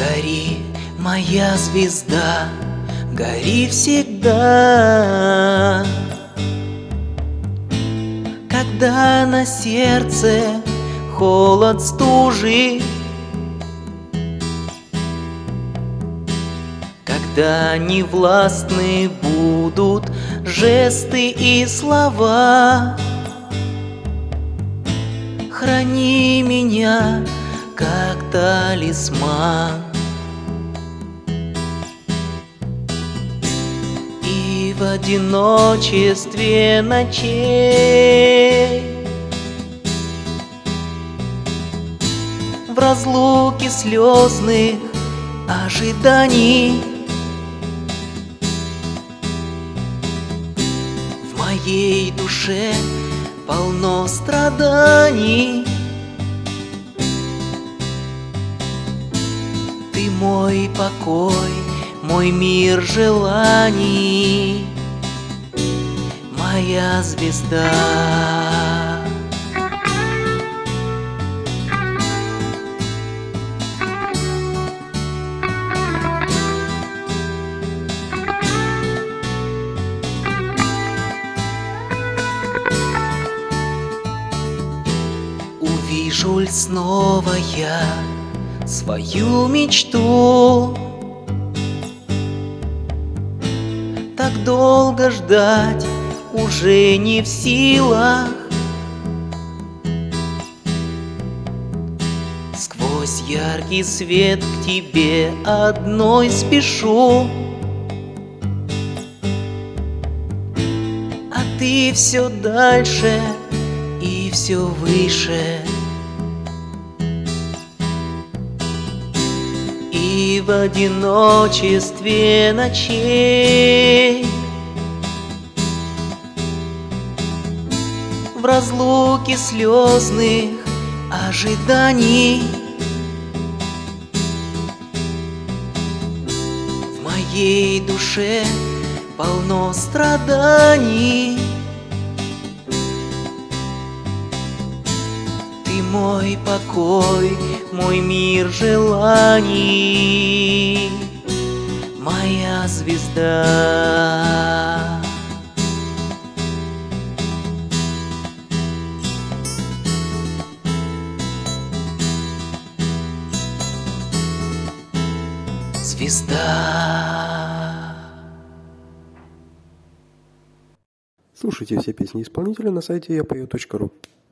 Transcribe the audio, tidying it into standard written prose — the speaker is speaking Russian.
Гори, моя звезда, гори всегда. Когда на сердце холод стужи, когда невластны будут жесты и слова, храни меня, как талисман. И в одиночестве ночей, в разлуке слезных ожиданий, в моей душе полно страданий. Ты мой покой, мой мир желаний, моя звезда. Увижу ль снова я свою мечту? Так долго ждать уже не в силах. Сквозь яркий свет к тебе одной спешу, а ты все дальше и все выше. И в одиночестве ночей, в разлуке слезных ожиданий, в моей душе полно страданий. Ты мой покой, мой мир желаний, моя звезда. Звезда. Слушайте все песни исполнителя на сайте yapeo.ru.